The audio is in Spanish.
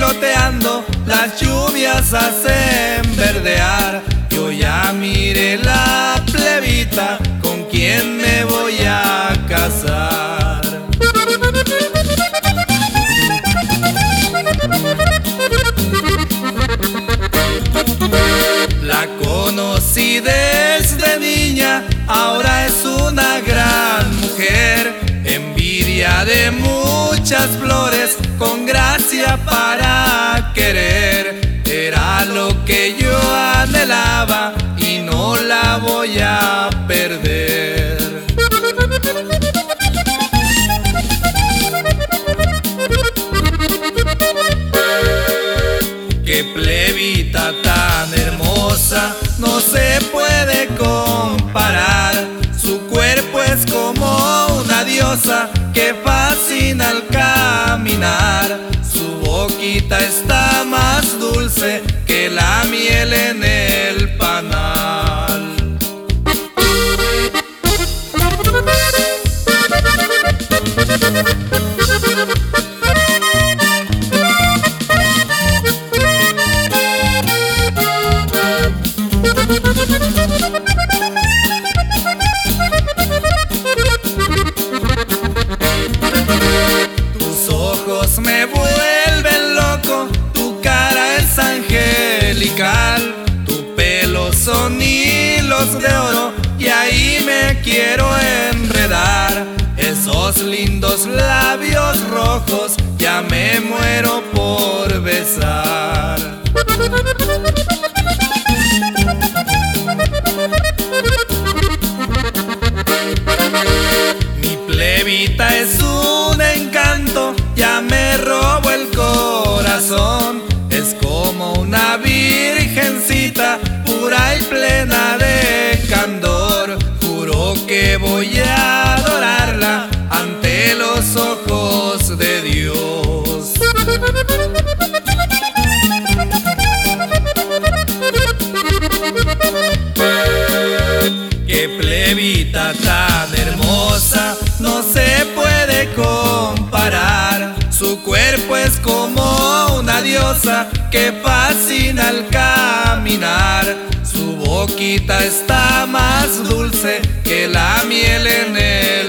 chiloteando, las lluvias hacen verdear. Yo ya miré la plebita con quien me voy a casar. La conocí desde niña, ahora es una gran mujer. Envidia de muchas flores, con gracia para querer. Era lo que yo anhelaba y no la voy a perder. Qué plebita tan hermosa, no se puede comparar. Su cuerpo es como una diosa que fascina al caminar. Su boquita está más dulce que la miel en el panal. Tus ojos me vuelven loco, tu cara es angelical, tu pelo son hilos de oro y ahí me quiero enredar. Esos lindos labios rojos ya me muero por besar. Mi plebita es un encanto, ya me robó el corazón. Es como una virgencita, pura y plena de candor. Juro que voy a adorarla ante los ojos de Dios. Qué plebita tan hermosa, no se puede comparar. Su cuerpo es como una diosa que fascina al caminar. Su boquita está más dulce que la miel en el